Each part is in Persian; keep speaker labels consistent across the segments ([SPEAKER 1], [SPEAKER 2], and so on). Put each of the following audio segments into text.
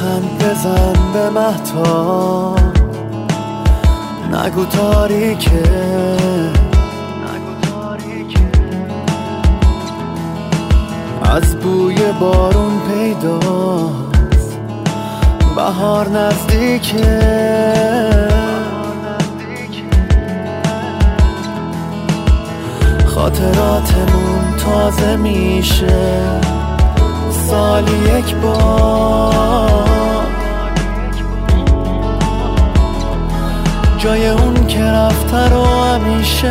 [SPEAKER 1] لبخند بزن به مهتاب، نگو تاریکه، از بوی بارون پیداست بهار نزدیکه. خاطراتمون تازه میشه سالی یک بار، جای اون که رفته رو همیشه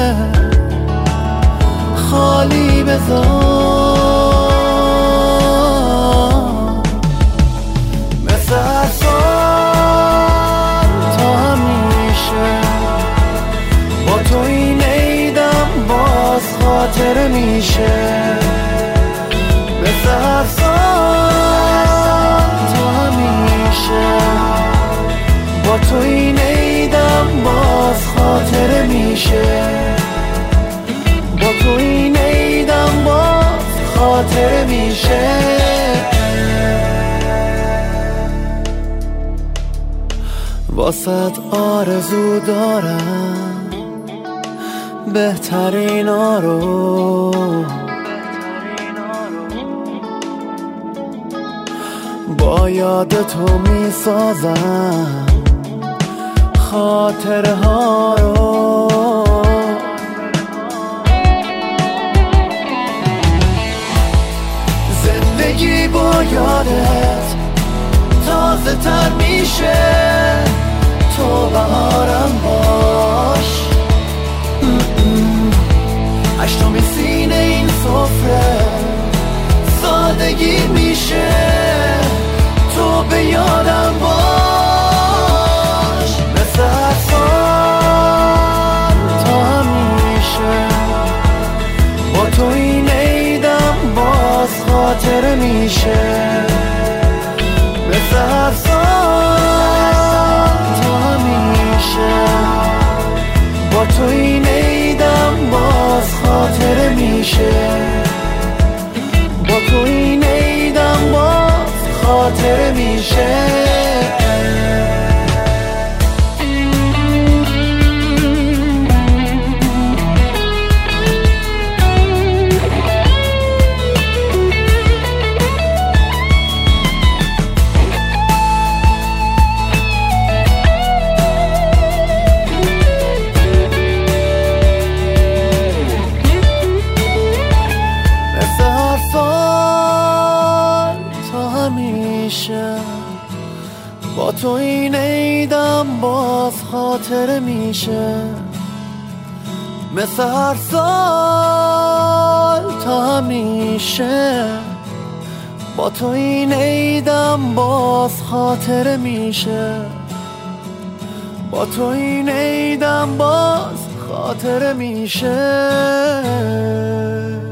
[SPEAKER 1] خالی بذار. مثل هر سال تا همیشه با تو این عیدم باز خاطره میشه. مثل هر سال تا همیشه با تو این عیدم باز خاطره میشه. با تو این عیدم باز خاطره میشه. واسط آرزو دارم بهترینا رو، با یاد تو میسازم خاطره ها رو. زندگی با یادت تازه تر میشه، تو بهارم باش. هشتم سینه این سفره سادگی میشه، تو به یادم باش. مثل هر سال تا همیشه با تو این عیدم باز خاطره میشه. مثل هر سال تا همیشه با تو این عیدم باز خاطره میشه. با تو این عیدم باز خاطره میشه. با تو این عیدم باز خاطره میشه. مثل هر سال تا همیشه با تو این عیدم باز خاطره میشه. با تو این عیدم باز خاطره میشه.